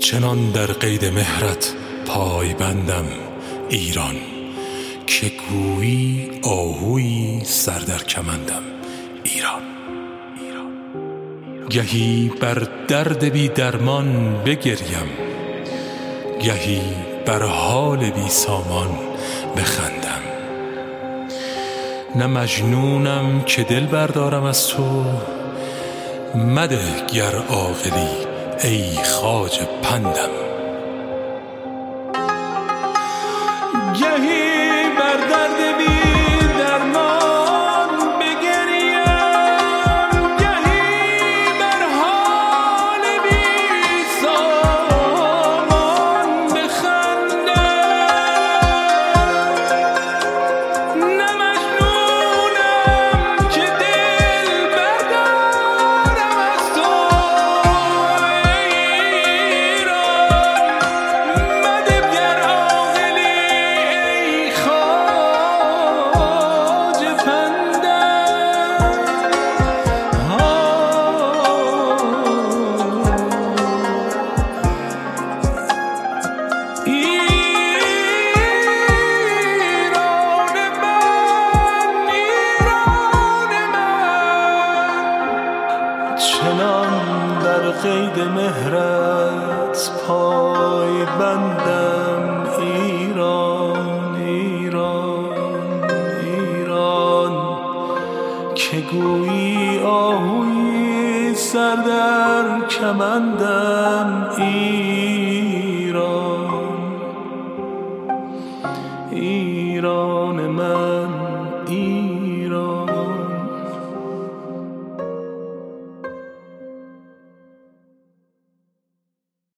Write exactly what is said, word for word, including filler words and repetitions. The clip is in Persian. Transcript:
چنان در قید مهرت پای بندم ایران، که گویی آهویی سر در کمندم ایران. گهی بر درد بی درمان بگریم، گهی بر حال بی سامان بخندم. نه مجنونم که دل بردارم از تو، مده گر عاقلی ای خواجه پندم. گهی بر درد بی درمان بگریم، گهی بر حال بی سامان بخندم. نه مجنونم که دل بردارم از تو ایران، مده گر عاقلی ای خواجه پندم. ایران من، ایران من، چنان در قید مهرت پای بندم ایران، ایران، ایران، که گویی آهویی سر در کمندم ایران.